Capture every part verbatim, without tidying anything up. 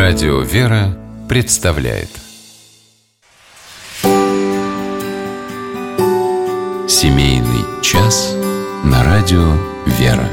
Радио «Вера» представляет Семейный час на радио «Вера».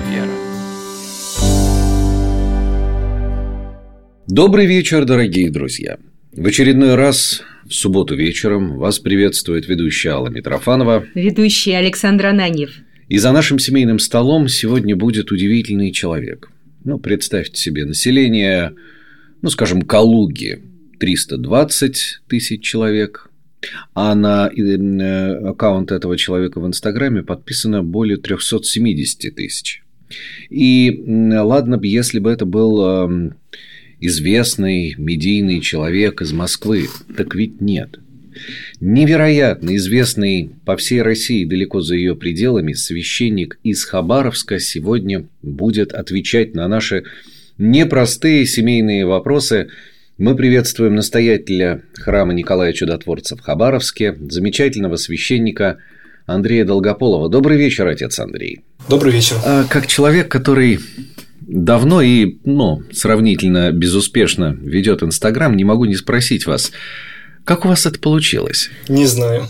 Добрый вечер, дорогие друзья! В очередной раз в субботу вечером вас приветствует ведущая Алла Митрофанова, ведущий Александр Ананьев. И за нашим семейным столом сегодня будет удивительный человек. Ну, представьте себе, население, ну, скажем, Калуги триста двадцать тысяч человек, а на аккаунт этого человека в Инстаграме подписано более триста семьдесят тысяч. И ладно бы, если бы это был известный медийный человек из Москвы, так ведь нет. Невероятно известный по всей России, далеко за ее пределами, священник из Хабаровска сегодня будет отвечать на наши непростые семейные вопросы. Мы приветствуем настоятеля храма Николая Чудотворца в Хабаровске, замечательного священника Андрея Долгополова. Добрый вечер, отец Андрей. Добрый вечер. Как человек, который давно и, ну, сравнительно безуспешно ведет Инстаграм, не могу не спросить вас, как у вас это получилось? Не знаю.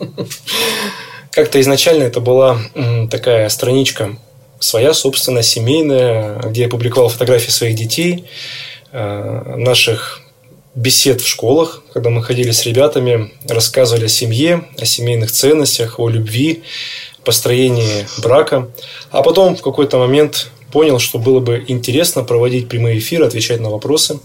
Как-то изначально это была такая страничка своя, собственно, семейная, где я публиковал фотографии своих детей, наших бесед в школах, когда мы ходили с ребятами, рассказывали о семье, о семейных ценностях, о любви, построении брака. А потом в какой-то момент понял, что было бы интересно проводить прямые эфиры, отвечать на вопросы.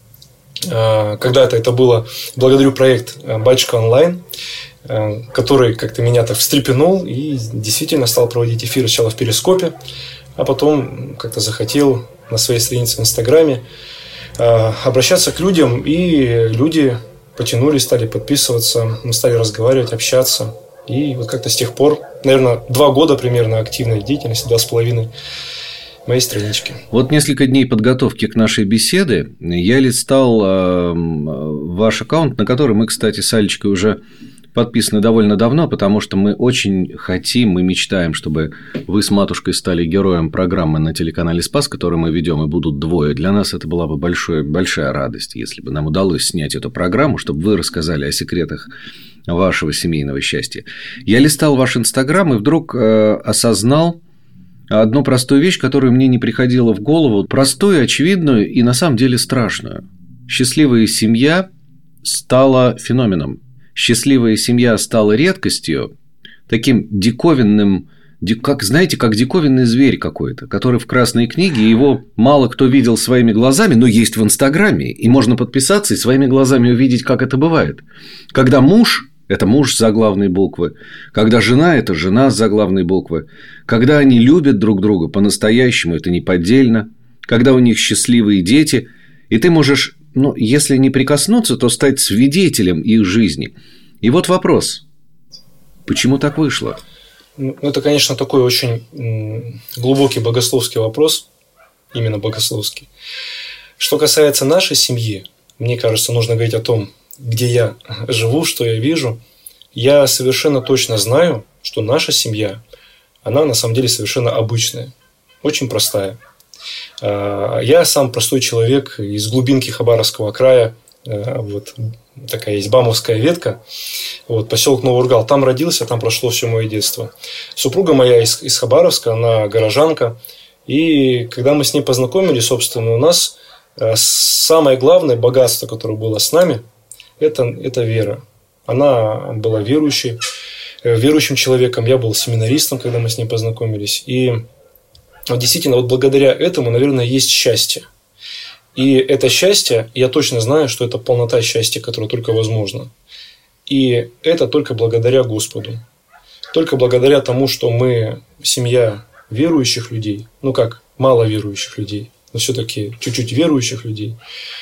Когда-то это было, благодарю проект «Батюшка онлайн», который как-то меня так встрепенул и действительно стал проводить эфиры сначала в Перископе, а потом как-то захотел на своей странице в Инстаграме обращаться к людям, и люди потянулись, стали подписываться, мы стали разговаривать, общаться. И вот как-то с тех пор, наверное, два года примерно активной деятельности, два с половиной, моей странички. Вот несколько дней подготовки к нашей беседе я листал э, ваш аккаунт, на который мы, кстати, с Алечкой уже подписаны довольно давно, потому что мы очень хотим, мы мечтаем, чтобы вы с матушкой стали героем программы на телеканале «Спас», которую мы ведем, и будут двое. Для нас это была бы большая, большая радость, если бы нам удалось снять эту программу, чтобы вы рассказали о секретах вашего семейного счастья. Я листал ваш Инстаграм и вдруг э, осознал одну простую вещь, которую мне не приходила в голову, простую, очевидную и на самом деле страшную. Счастливая семья стала феноменом. Счастливая семья стала редкостью, таким диковинным, как, знаете, как диковинный зверь какой-то, который в Красной книге, его мало кто видел своими глазами, но есть в Инстаграме, и можно подписаться и своими глазами увидеть, как это бывает. Когда муж – это муж с заглавной буквы, когда жена – это жена с заглавной буквы, когда они любят друг друга по-настоящему, это не поддельно, когда у них счастливые дети, и ты можешь, ну, если не прикоснуться, то стать свидетелем их жизни. И вот вопрос, почему так вышло? Ну, это, конечно, такой очень глубокий богословский вопрос, именно богословский. Что касается нашей семьи, мне кажется, нужно говорить о том, где я живу, что я вижу. Я совершенно точно знаю, что наша семья, она на самом деле совершенно обычная, очень простая. Я сам простой человек из глубинки Хабаровского края, вот такая есть Бамовская ветка, вот, поселок Новоургал, там родился, там прошло все мое детство. Супруга моя из, из Хабаровска, она горожанка, и когда мы с ней познакомились, собственно, у нас самое главное богатство, которое было с нами, это, это вера. Она была верующей, верующим человеком, я был семинаристом, когда мы с ней познакомились, и вот действительно, вот благодаря этому, наверное, есть счастье. И это счастье, я точно знаю, что это полнота счастья, которая только возможна. И это только благодаря Господу. Только благодаря тому, что мы семья верующих людей, ну как, мало верующих людей, но все-таки чуть-чуть верующих людей,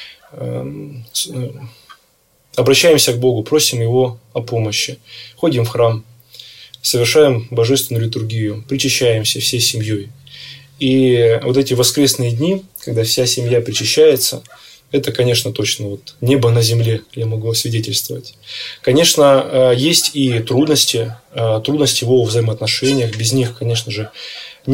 обращаемся к Богу, просим Его о помощи, ходим в храм, совершаем божественную литургию, причащаемся всей семьей. И вот эти воскресные дни, когда вся семья причащается, это, конечно, точно вот небо на земле, я могу освидетельствовать. Конечно, есть и трудности, трудности во взаимоотношениях, без них, конечно же,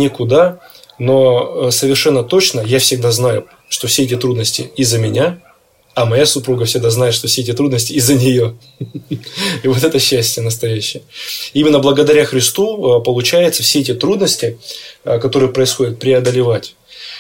никуда, но совершенно точно я всегда знаю, что все эти трудности из-за меня, а моя супруга всегда знает, что все эти трудности из-за нее. И вот это счастье настоящее. Именно благодаря Христу получается все эти трудности, которые происходят, преодолевать.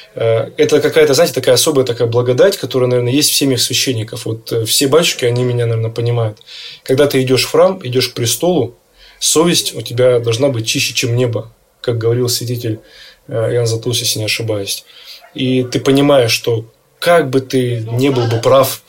Это какая-то, знаете, такая особая такая благодать, которая, наверное, есть в семьях священников. Вот все батюшки, они меня, наверное, понимают. Когда ты идешь в храм, идешь к престолу, совесть у тебя должна быть чище, чем небо, как говорил святитель Иоанн Златоуст, если не ошибаюсь. И ты понимаешь, что как бы ты не был бы прав,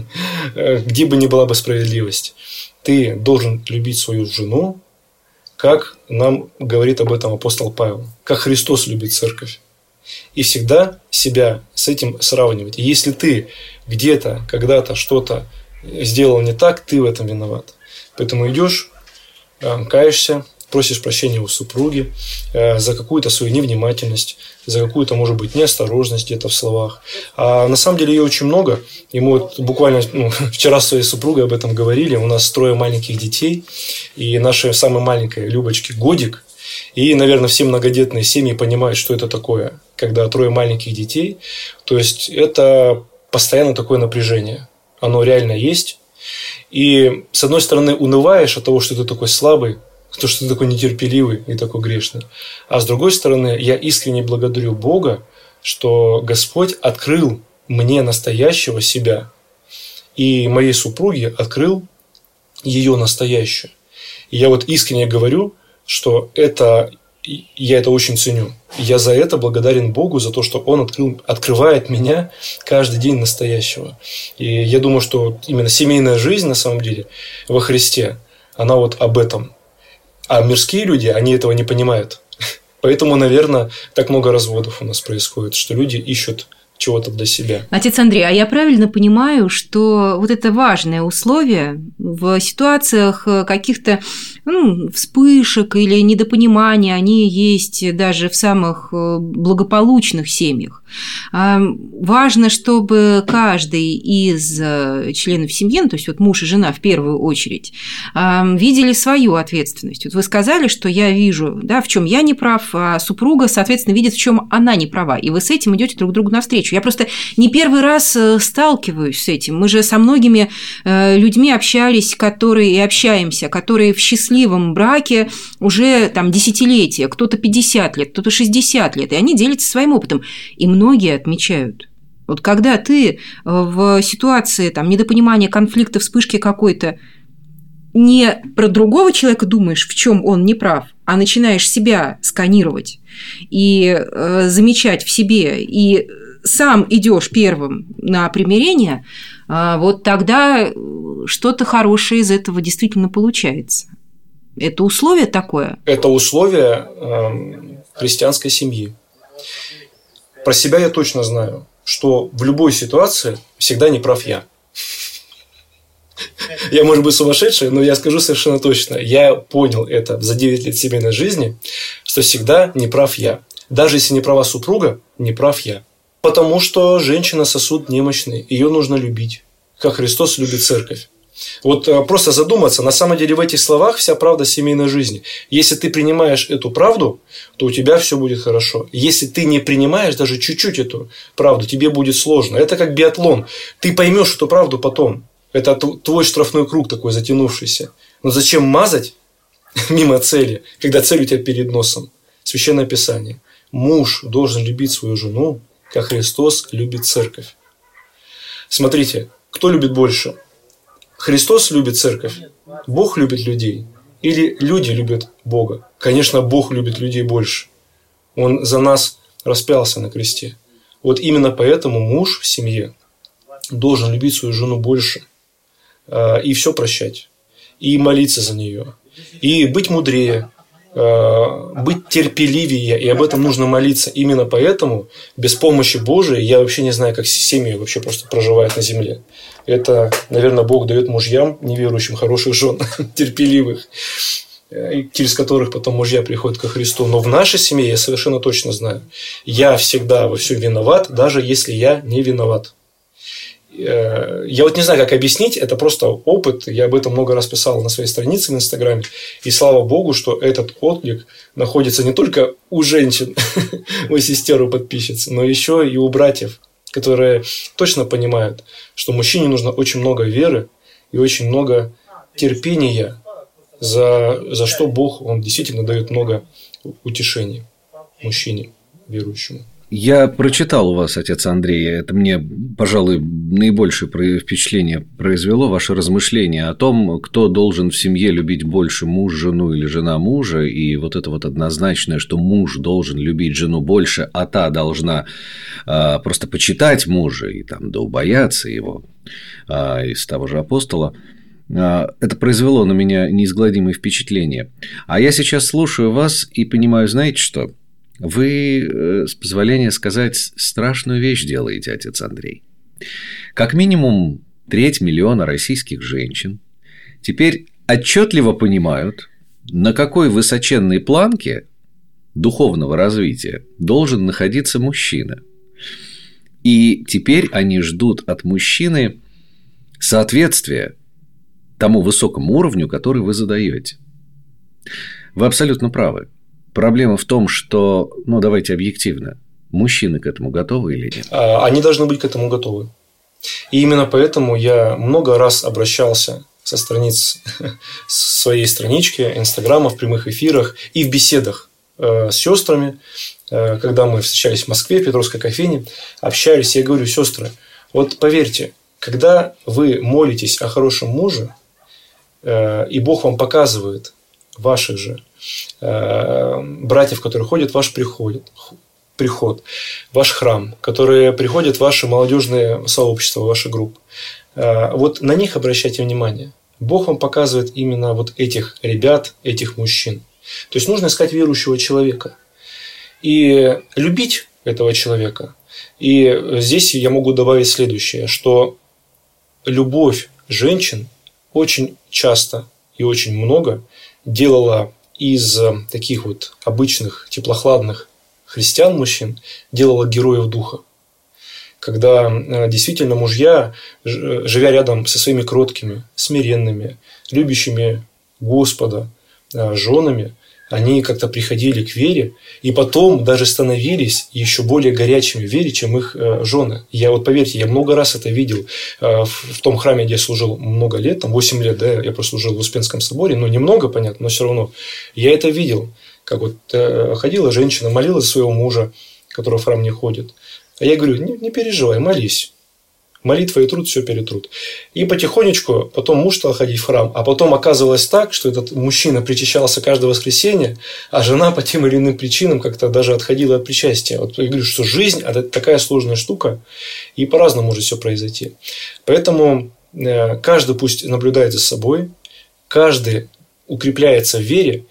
где бы ни была бы справедливость, ты должен любить свою жену, как нам говорит об этом апостол Павел, как Христос любит церковь. И всегда себя с этим сравнивать. И если ты где-то, когда-то что-то сделал не так, ты в этом виноват. Поэтому идешь, каешься, просишь прощения у супруги за какую-то свою невнимательность, за какую-то, может быть, неосторожность где-то в словах. А на самом деле ее очень много. И мы вот буквально ну, вчера с своей супругой об этом говорили. У нас трое маленьких детей. И наша самая маленькая Любочке годик. И, наверное, все многодетные семьи понимают, что это такое, когда трое маленьких детей. То есть, это постоянно такое напряжение. Оно реально есть. И, с одной стороны, унываешь от того, что ты такой слабый, то, что ты такой нетерпеливый и такой грешный. А с другой стороны, я искренне благодарю Бога, что Господь открыл мне настоящего себя. И моей супруге открыл ее настоящую. И я вот искренне говорю, что это, я это очень ценю. Я за это благодарен Богу, за то, что Он открыл, открывает меня каждый день настоящего. И я думаю, что именно семейная жизнь, на самом деле, во Христе, она вот об этом. А мирские люди, они этого не понимают. Поэтому, наверное, так много разводов у нас происходит, что люди ищут чего-то для себя. Отец Андрей, а я правильно понимаю, что вот это важное условие в ситуациях каких-то ну, вспышек или недопонимания, они есть даже в самых благополучных семьях. Важно, чтобы каждый из членов семьи, ну, то есть вот муж и жена в первую очередь, видели свою ответственность. Вот вы сказали, что я вижу, да, в чем я не прав, а супруга, соответственно, видит, в чем она не права. И вы с этим идете друг другу навстречу. Я просто не первый раз сталкиваюсь с этим. Мы же со многими людьми общались, которые и общаемся, которые в счастливом браке уже там десятилетия, кто-то пятьдесят лет, кто-то шестьдесят лет, и они делятся своим опытом. И многие отмечают. Вот когда ты в ситуации там, недопонимания, конфликта, вспышки какой-то не про другого человека думаешь, в чем он не прав, а начинаешь себя сканировать и э, замечать в себе, и сам идешь первым на примирение, э, вот тогда что-то хорошее из этого действительно получается. Это условие такое? Это условие э, христианской семьи. Про себя я точно знаю, что в любой ситуации всегда не прав я. Я, может быть, сумасшедший, но я скажу совершенно точно. Я понял это за девять лет семейной жизни, что всегда не прав я. Даже если не права супруга, не прав я. Потому что женщина сосуд немощный, ее нужно любить, как Христос любит церковь. Вот просто задуматься, на самом деле в этих словах вся правда семейной жизни. Если ты принимаешь эту правду, то у тебя все будет хорошо. Если ты не принимаешь даже чуть-чуть эту правду, тебе будет сложно. Это как биатлон. Ты поймешь эту правду потом. Это твой штрафной круг такой затянувшийся. Но зачем мазать мимо цели, когда цель у тебя перед носом? Священное Писание. Муж должен любить свою жену, как Христос любит церковь. Смотрите, кто любит больше? Христос любит церковь, Бог любит людей, или люди любят Бога? Конечно, Бог любит людей больше. Он за нас распялся на кресте. Вот именно поэтому муж в семье должен любить свою жену больше и все прощать, и молиться за нее, и быть мудрее, быть терпеливее, и об этом нужно молиться. Именно поэтому без помощи Божией я вообще не знаю, как семьи вообще просто проживают на земле. Это, наверное, Бог дает мужьям неверующим хороших жен, терпеливых, через которых потом мужья приходят ко Христу. Но в нашей семье я совершенно точно знаю, я всегда во всем виноват, даже если я не виноват. Я вот не знаю, как объяснить, это просто опыт, я об этом много раз писал на своей странице в Инстаграме, и слава Богу, что этот отклик находится не только у женщин, у сестер, у подписчиц, но еще и у братьев, которые точно понимают, что мужчине нужно очень много веры и очень много терпения, за, за что Бог, Он действительно дает много утешений мужчине верующему. Я прочитал у вас, отец Андрей, это мне, пожалуй, наибольшее впечатление произвело, ваше размышление о том, кто должен в семье любить больше, муж жену или жена мужа, и вот это вот однозначное, что муж должен любить жену больше, а та должна а, просто почитать мужа и там да убояться его, а, из того же апостола. Это произвело на меня неизгладимое впечатление. А я сейчас слушаю вас и понимаю, знаете что? Вы, с позволения сказать, страшную вещь делаете, отец Андрей. Как минимум треть миллиона российских женщин теперь отчетливо понимают, на какой высоченной планке духовного развития должен находиться мужчина. И теперь они ждут от мужчины соответствия тому высокому уровню, который вы задаете. Вы абсолютно правы. Проблема в том, что, ну, давайте объективно, мужчины к этому готовы или нет? Они должны быть к этому готовы. И именно поэтому я много раз обращался со страниц своей странички, Инстаграма, в прямых эфирах и в беседах с сестрами, когда мы встречались в Москве, в Петровской кофейне, общались, я говорю: сестры, вот поверьте, когда вы молитесь о хорошем муже, и Бог вам показывает ваших же братьев, которые ходят в ваш приход, приход, ваш храм, которые приходят в ваши молодежные сообщества, в ваши группы, вот на них обращайте внимание. Бог вам показывает именно вот этих ребят, этих мужчин. То есть нужно искать верующего человека и любить этого человека. И здесь я могу добавить следующее, что любовь женщин очень часто и очень много делала из таких вот обычных теплохладных христиан-мужчин, делала героев духа. Когда действительно мужья, живя рядом со своими кроткими, смиренными, любящими Господа женами, они как-то приходили к вере и потом даже становились еще более горячими в вере, чем их жены. Я вот, поверьте, я много раз это видел в том храме, где я служил много лет, там восемь лет, да, я прослужил в Успенском соборе, но немного, понятно, но все равно. Я это видел, как вот ходила женщина, молилась за своего мужа, который в храм не ходит. А я говорю: не, не переживай, молись. Молитва и труд все перетрут. И потихонечку потом муж стал ходить в храм. А потом оказывалось так, что этот мужчина причащался каждое воскресенье, а жена по тем или иным причинам как-то даже отходила от причастия. Вот я говорю, что жизнь – это такая сложная штука, и по-разному может все произойти. Поэтому каждый пусть наблюдает за собой, каждый укрепляется в вере,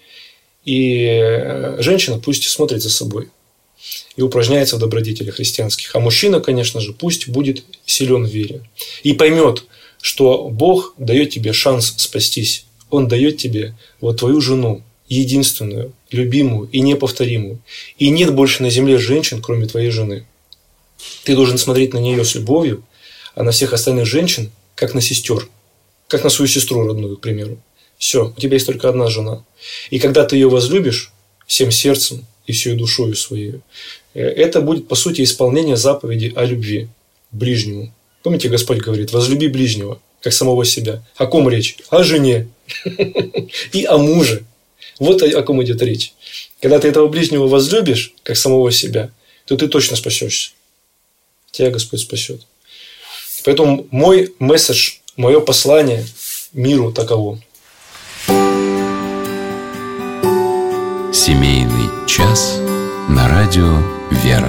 и женщина пусть смотрит за собой и упражняется в добродетелях христианских. А мужчина, конечно же, пусть будет силен в вере и поймет, что Бог дает тебе шанс спастись. Он дает тебе вот твою жену, единственную, любимую и неповторимую. И нет больше на земле женщин, кроме твоей жены. Ты должен смотреть на нее с любовью, а на всех остальных женщин, как на сестер, как на свою сестру родную, к примеру. Все, у тебя есть только одна жена. И когда ты ее возлюбишь всем сердцем и всей душою своей, это будет, по сути, исполнение заповеди о любви к ближнему. Помните, Господь говорит: возлюби ближнего, как самого себя. О ком речь? О жене и о муже. Вот о ком идет речь. Когда ты этого ближнего возлюбишь, как самого себя, то ты точно спасешься. Тебя Господь спасет. Поэтому мой месседж, мое послание миру таково. Семейный час на радио «Вера».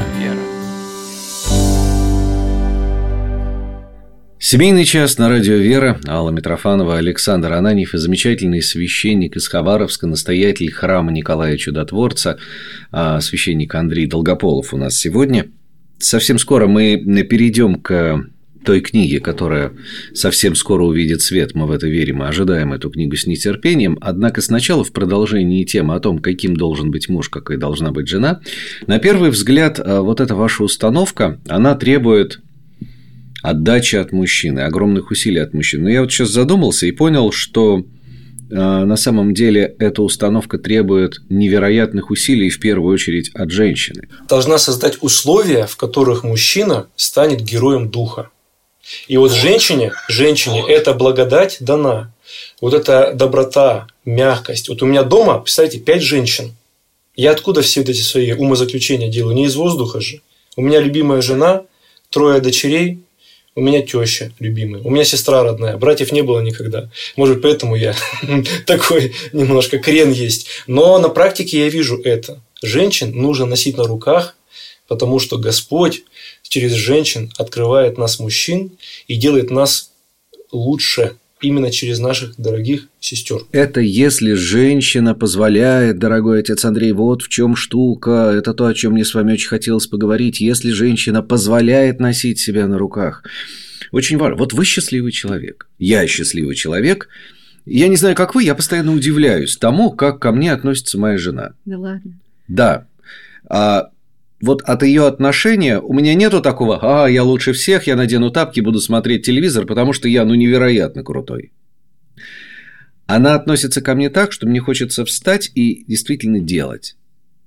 Семейный час на радио «Вера». Алла Митрофанова, Александр Ананьев и замечательный священник из Хабаровска, настоятель храма Николая Чудотворца, священник Андрей Долгополов у нас сегодня. Совсем скоро мы перейдем к той книге, которая совсем скоро увидит свет, мы в это верим и ожидаем эту книгу с нетерпением. Однако сначала в продолжении темы о том, каким должен быть муж, какой должна быть жена, на первый взгляд, вот эта ваша установка, она требует отдачи от мужчины, огромных усилий от мужчины. Но я вот сейчас задумался и понял, что на самом деле эта установка требует невероятных усилий, в первую очередь, от женщины. Должна создать условия, в которых мужчина станет героем духа. И вот женщине, женщине эта благодать дана. Вот эта доброта, мягкость. Вот у меня дома, представляете, пять женщин. Я откуда все вот эти свои умозаключения делаю? Не из воздуха же. У меня любимая жена, трое дочерей, у меня теща любимая, у меня сестра родная, братьев не было никогда. Может, поэтому я такой немножко крен есть. Но на практике я вижу это. Женщин нужно носить на руках, потому что Господь через женщин открывает нас, мужчин, и делает нас лучше именно через наших дорогих сестер. Это если женщина позволяет, дорогой отец Андрей, вот в чем штука, это то, о чем мне с вами очень хотелось поговорить, если женщина позволяет носить себя на руках. Очень важно. Вот вы счастливый человек, я счастливый человек. Я не знаю, как вы, я постоянно удивляюсь тому, как ко мне относится моя жена. Да ладно. Да. А вот от ее отношения у меня нету такого: а, я лучше всех, я надену тапки, буду смотреть телевизор, потому что я, ну, невероятно крутой. Она относится ко мне так, что мне хочется встать и действительно делать.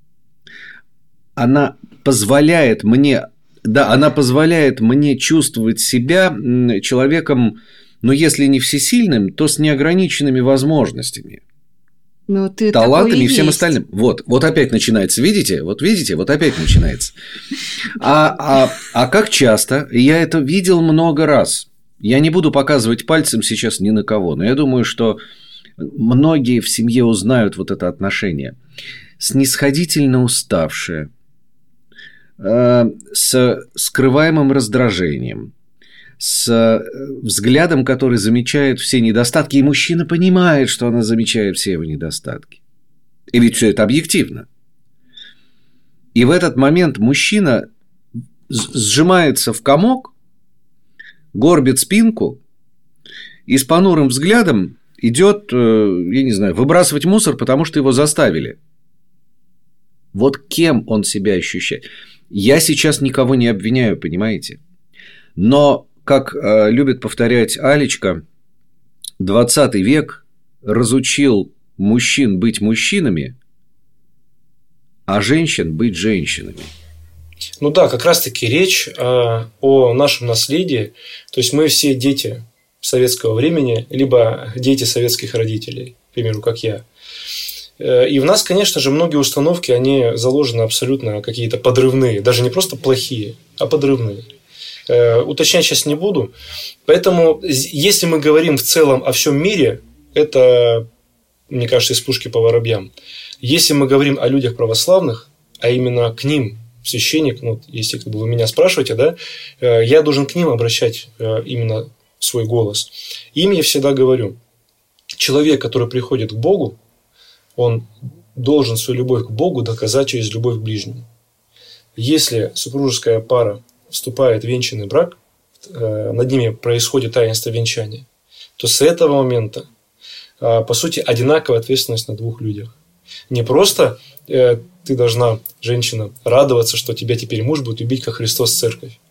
Она позволяет мне, да, она позволяет мне чувствовать себя человеком, ну, если не всесильным, то с неограниченными возможностями. Ну, ты талантами и всем есть. остальным. Вот, вот опять начинается. Видите? Вот видите? Вот опять начинается. А, а, а как часто? Я это видел много раз. Я не буду показывать пальцем сейчас ни на кого, но я думаю, что многие в семье узнают вот это отношение. Снисходительно уставшее, э, с скрываемым раздражением, с взглядом, который замечает все недостатки, и мужчина понимает, что она замечает все его недостатки. И ведь все это объективно. И в этот момент мужчина сжимается в комок, горбит спинку и с понурым взглядом идет, я не знаю, выбрасывать мусор, потому что его заставили. Вот кем он себя ощущает. Я сейчас никого не обвиняю, понимаете? Но как э, любит повторять Алечка, двадцатый век разучил мужчин быть мужчинами, а женщин быть женщинами. Ну да, как раз-таки речь э, о нашем наследии. То есть мы все дети советского времени, либо дети советских родителей, к примеру, как я. Э, и в нас, конечно же, многие установки, они заложены абсолютно какие-то подрывные, даже не просто плохие, а подрывные. Уточнять сейчас не буду. Поэтому, если мы говорим в целом о всем мире, это, мне кажется, из пушки по воробьям. Если мы говорим о людях православных, а именно к ним, священник, ну, если как бы вы меня спрашиваете, да, я должен к ним обращать именно свой голос. Им я всегда говорю: человек, который приходит к Богу, он должен свою любовь к Богу доказать через любовь к ближнему. Если супружеская пара вступает в венчанный брак, над ними происходит таинство венчания, то с этого момента, по сути, одинаковая ответственность на двух людях. Не просто ты должна, женщина, радоваться, что тебя теперь муж будет любить, как Христос церковь,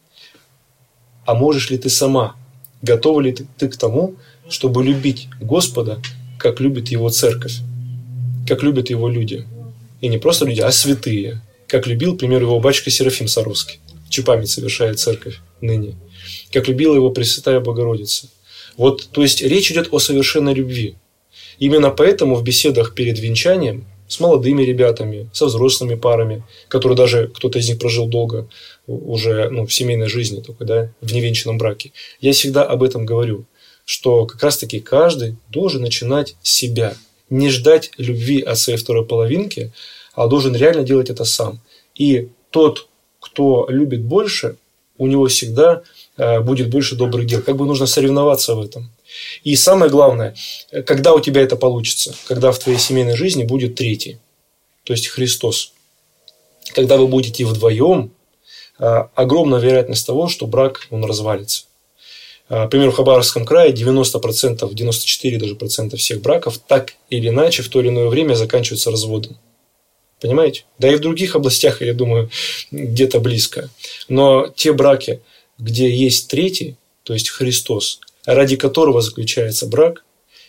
а можешь ли ты сама, готова ли ты к тому, чтобы любить Господа, как любит Его церковь, как любят Его люди. И не просто люди, а святые, как любил, к примеру, его батюшка Серафим Саровский. Чью память совершает церковь ныне, как любила его Пресвятая Богородица. Вот, то есть речь идет о совершенной любви. Именно поэтому в беседах перед венчанием с молодыми ребятами, со взрослыми парами, которые даже кто-то из них прожил долго уже, ну, в семейной жизни, только, да, в невенчанном браке, я всегда об этом говорю, что как раз-таки каждый должен начинать с себя, не ждать любви от своей второй половинки, а должен реально делать это сам. И тот, кто любит больше, у него всегда э, будет больше добрых дел. Как бы нужно соревноваться в этом. И самое главное, когда у тебя это получится, когда в твоей семейной жизни будет третий, то есть Христос. Когда вы будете вдвоем, э, огромная вероятность того, что брак, он развалится. Э, к примеру, в Хабаровском крае девяносто процентов, девяносто четыре даже процента всех браков так или иначе в то или иное время заканчиваются разводом. Понимаете? Да и в других областях, я думаю, где-то близко. Но те браки, где есть третий, то есть Христос, ради которого заключается брак,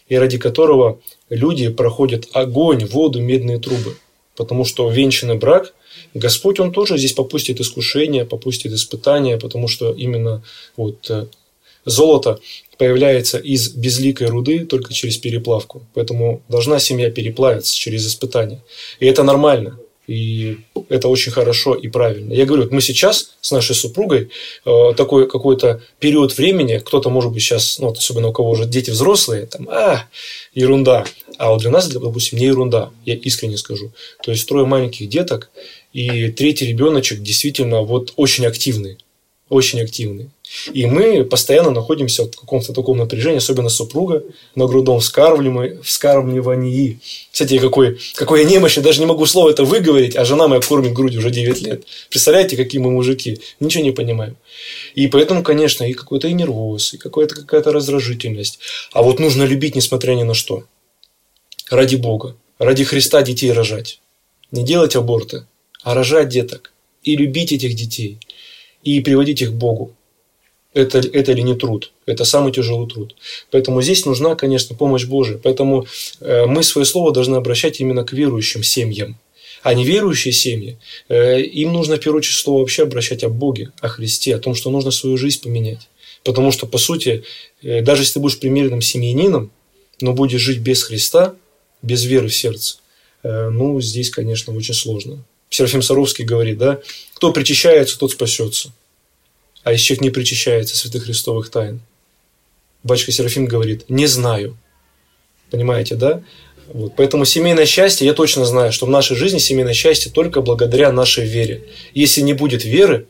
и ради которого люди проходят огонь, воду, медные трубы. Потому что венчанный брак, Господь, Он тоже здесь попустит искушения, попустит испытания, потому что именно вот золото появляется из безликой руды только через переплавку. Поэтому должна семья переплавиться через испытания. И это нормально. И это очень хорошо и правильно. Я говорю, мы сейчас с нашей супругой э, такой какой-то период времени, кто-то, может быть, сейчас, ну, вот особенно у кого уже дети взрослые, там, а, ерунда. А вот для нас, допустим, не ерунда, я искренне скажу. То есть, трое маленьких деток, и третий ребеночек действительно вот очень активный. Очень активный. И мы постоянно находимся в каком-то таком напряжении, особенно супруга, на грудном вскармливании. вскармливании. Кстати, какой, какой я немощный, даже не могу слово это выговорить, а жена моя кормит грудью уже девять лет. Представляете, какие мы мужики? Ничего не понимаем. И поэтому, конечно, и какой-то и нервоз, и какая-то, какая-то раздражительность. А вот нужно любить, несмотря ни на что. Ради Бога. Ради Христа детей рожать. Не делать аборты, а рожать деток. И любить этих детей. И приводить их к Богу. Это, это ли не труд? Это самый тяжелый труд. Поэтому здесь нужна, конечно, помощь Божия. Поэтому э, мы свое слово должны обращать именно к верующим семьям. А неверующие семьи, э, им нужно в первую очередь слово вообще обращать о Боге, о Христе, о том, что нужно свою жизнь поменять. Потому что, по сути, э, даже если ты будешь примерным семьянином, но будешь жить без Христа, без веры в сердце, э, ну, здесь, конечно, очень сложно. Серафим Саровский говорит, да, кто причащается, тот спасется. А если человек не причащается святых христовых тайн, батюшка Серафим говорит, не знаю. Понимаете, да? Вот. Поэтому семейное счастье, я точно знаю, что в нашей жизни семейное счастье только благодаря нашей вере. Если не будет веры,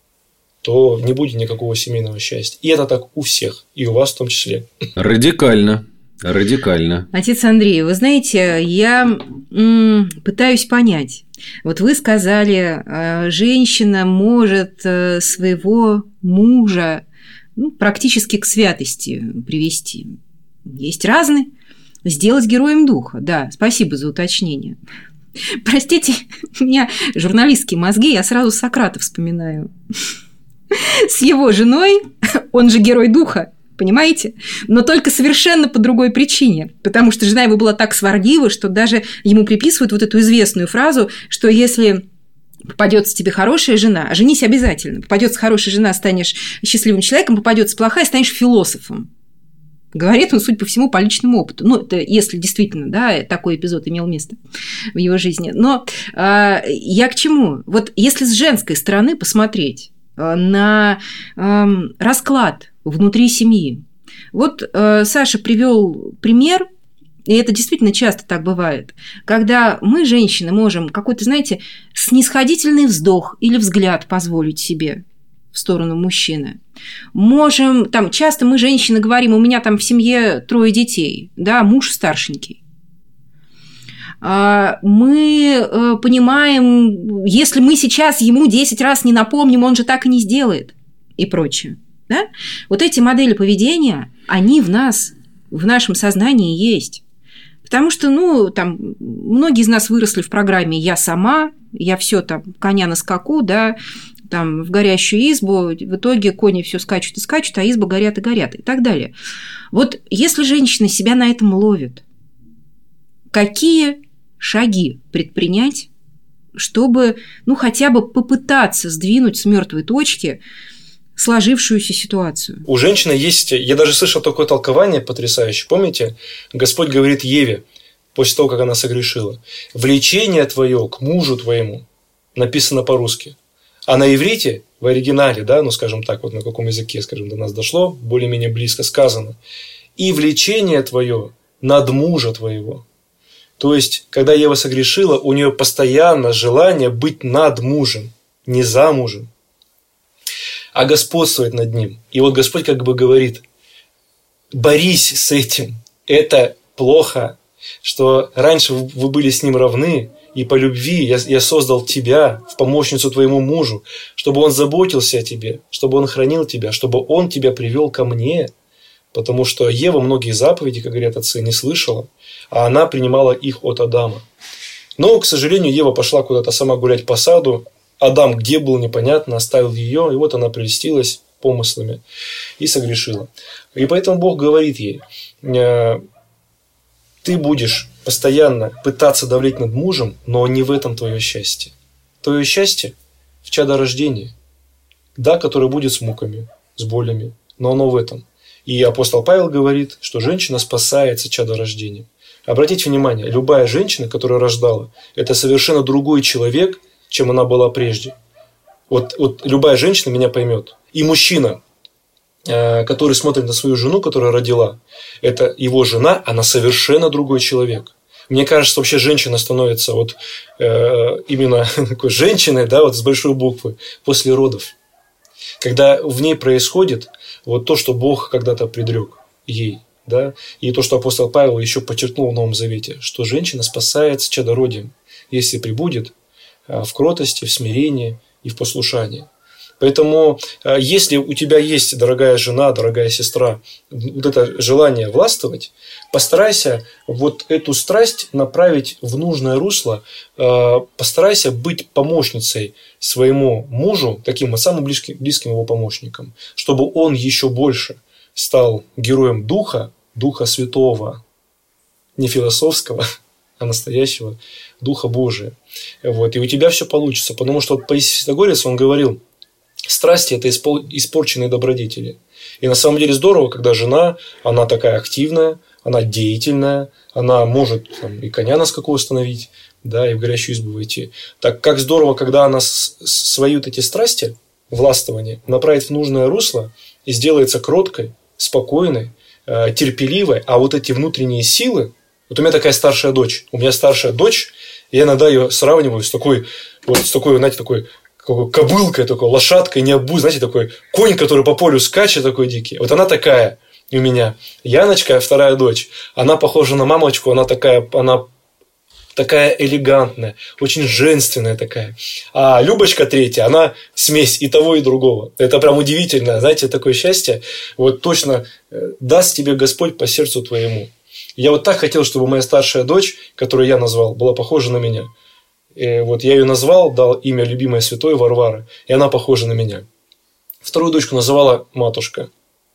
то не будет никакого семейного счастья. И это так у всех, и у вас в том числе. Радикально. Радикально. Отец Андрей, вы знаете, я м, пытаюсь понять. Вот вы сказали, женщина может своего мужа ну, практически к святости привести. Есть разные. Сделать героем духа. Да, спасибо за уточнение. Простите, у меня журналистские мозги, я сразу Сократа вспоминаю. С его женой, он же герой духа. Понимаете? Но только совершенно по другой причине. Потому что жена его была так сварлива, что даже ему приписывают вот эту известную фразу, что если попадется тебе хорошая жена, женись обязательно. Попадется хорошая жена, станешь счастливым человеком, попадется плохая, станешь философом. Говорит он, судя по всему, по личному опыту. Ну, это если действительно, да, такой эпизод имел место в его жизни. Но э, я к чему? Вот если с женской стороны посмотреть э, на э, расклад внутри семьи. Вот э, Саша привел пример, и это действительно часто так бывает, когда мы, женщины, можем какой-то, знаете, снисходительный вздох или взгляд позволить себе в сторону мужчины. Можем, там, часто мы, женщины, говорим, у меня там в семье трое детей, да, муж старшенький. Мы понимаем, если мы сейчас ему десять раз не напомним, он же так и не сделает, и прочее. Да? Вот эти модели поведения, они в нас, в нашем сознании есть. Потому что, ну, там, многие из нас выросли в программе «я сама», «я все там, коня на скаку», да, там, в горящую избу, в итоге кони все скачут и скачут, а избы горят и горят, и так далее. Вот если женщина себя на этом ловит, какие шаги предпринять, чтобы, ну, хотя бы попытаться сдвинуть с мертвой точки сложившуюся ситуацию? У женщины есть, я даже слышал такое толкование потрясающее. Помните, Господь говорит Еве, после того, как она согрешила, «Влечение твое к мужу твоему», написано по-русски. А на иврите, в оригинале, да, ну, скажем так, вот на каком языке, скажем, до нас дошло, более-менее близко сказано, «И влечение твое над мужа твоего». То есть, когда Ева согрешила, у нее постоянно желание быть над мужем, не за мужем, а господствовать над ним. И вот Господь как бы говорит, борись с этим, это плохо, что раньше вы были с ним равны, и по любви я, я создал тебя в помощницу твоему мужу, чтобы он заботился о тебе, чтобы он хранил тебя, чтобы он тебя привел ко мне, потому что Ева многие заповеди, как говорят отцы, не слышала, а она принимала их от Адама. Но, к сожалению, Ева пошла куда-то сама гулять по саду, Адам где был, непонятно, оставил ее, и вот она прельстилась помыслами и согрешила. И поэтому Бог говорит ей, ты будешь постоянно пытаться давлеть над мужем, но не в этом твое счастье. Твое счастье в чадорождении, да, которое будет с муками, с болями, но оно в этом. И апостол Павел говорит, что женщина спасается чадорождением. Обратите внимание, любая женщина, которая рождала, это совершенно другой человек, чем она была прежде. Вот, вот любая женщина меня поймет. И мужчина, э, который смотрит на свою жену, которая родила, это его жена, она совершенно другой человек. Мне кажется, вообще женщина становится вот, э, именно такой женщиной, да, вот с большой буквы, после родов. Когда в ней происходит вот то, что Бог когда-то предрек ей. Да? И то, что апостол Павел еще подчеркнул в Новом Завете, что женщина спасается чадородием, если прибудет в кротости, в смирении и в послушании. Поэтому, если у тебя есть, дорогая жена, дорогая сестра, вот это желание властвовать, постарайся вот эту страсть направить в нужное русло, постарайся быть помощницей своему мужу, таким вот самым близким, близким его помощником, чтобы он еще больше стал героем Духа, Духа Святого, не философского, а настоящего Духа Божия. Вот. И у тебя все получится. Потому что вот Паисий Святогорец, он говорил, страсти – это испорченные добродетели. И на самом деле здорово, когда жена, она такая активная, она деятельная, она может там, и коня на скаку остановить, да, и в горящую избу войти. Так как здорово, когда она свои вот эти страсти, властвование, направит в нужное русло и сделается кроткой, спокойной, терпеливой, а вот эти внутренние силы, вот у меня такая старшая дочь, у меня старшая дочь, я иногда ее сравниваю с такой, вот с такой, знаете, такой, такой кобылкой, такой лошадкой, не обуз, знаете, такой конь, который по полю скачет, такой дикий. Вот она такая у меня. Яночка, вторая дочь, она похожа на мамочку, она такая, она такая элегантная, очень женственная такая. А Любочка третья, она смесь и того, и другого. Это прям удивительно, знаете, такое счастье. Вот точно даст тебе Господь по сердцу твоему. Я вот так хотел, чтобы моя старшая дочь, которую я назвал, была похожа на меня. И вот я ее назвал, дал имя любимой святой Варвары, и она похожа на меня. Вторую дочку называла матушка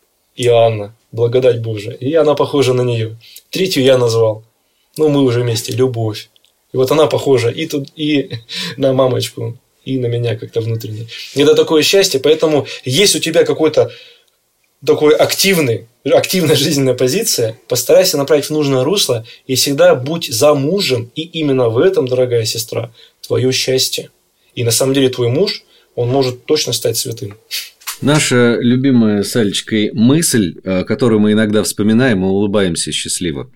Иоанна, благодать Божия, и она похожа на нее. Третью я назвал, ну мы уже вместе, Любовь. И вот она похожа и, тут, и на мамочку, и на меня как-то внутренне. Это такое счастье, поэтому есть у тебя какой-то такой активный, активная жизненная позиция, постарайся направить в нужное русло и всегда будь за мужем. И именно в этом, дорогая сестра, твое счастье. И на самом деле твой муж, он может точно стать святым. Наша любимая с Алечкой мысль, которую мы иногда вспоминаем и улыбаемся счастливо,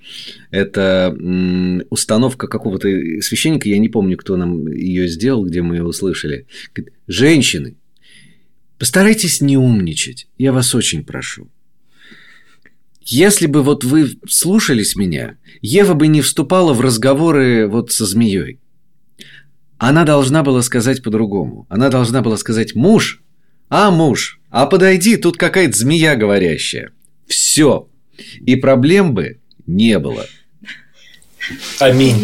это установка какого-то священника, я не помню, кто нам ее сделал, где мы ее услышали. Женщины, постарайтесь не умничать, я вас очень прошу. Если бы вот вы слушались меня, Ева бы не вступала в разговоры вот со змеей. Она должна была сказать по-другому. Она должна была сказать: муж, а муж, а подойди, тут какая-то змея говорящая. Все. И проблем бы не было. Аминь.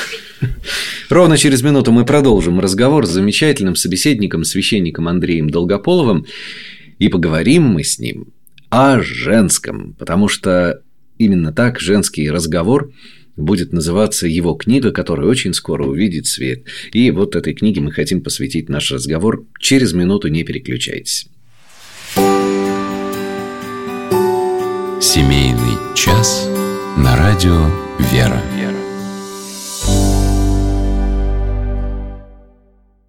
Ровно через минуту мы продолжим разговор с замечательным собеседником, священником Андреем Долгополовым. И поговорим мы с ним о женском, потому что именно так женский разговор будет называться его книга, которая очень скоро увидит свет. И вот этой книге мы хотим посвятить наш разговор. Через минуту не переключайтесь. Семейный час на радио «Вера».